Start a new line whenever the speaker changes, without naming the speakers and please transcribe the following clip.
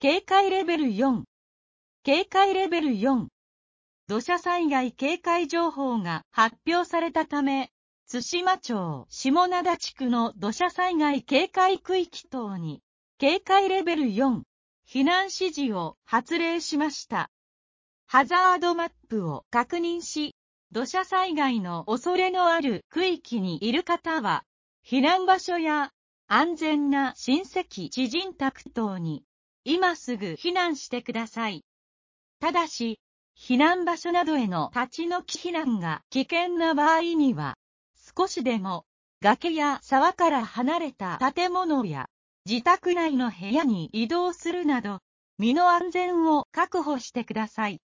警戒レベル4。警戒レベル4。土砂災害警戒情報が発表されたため、対馬町下灘地区の土砂災害警戒区域等に、警戒レベル4、避難指示を発令しました。ハザードマップを確認し、土砂災害の恐れのある区域にいる方は、避難場所や安全な親戚・知人宅等に、今すぐ避難してください。ただし、避難場所などへの立ち退き避難が危険な場合には、少しでも崖や沢から離れた建物や自宅内の部屋に移動するなど、身の安全を確保してください。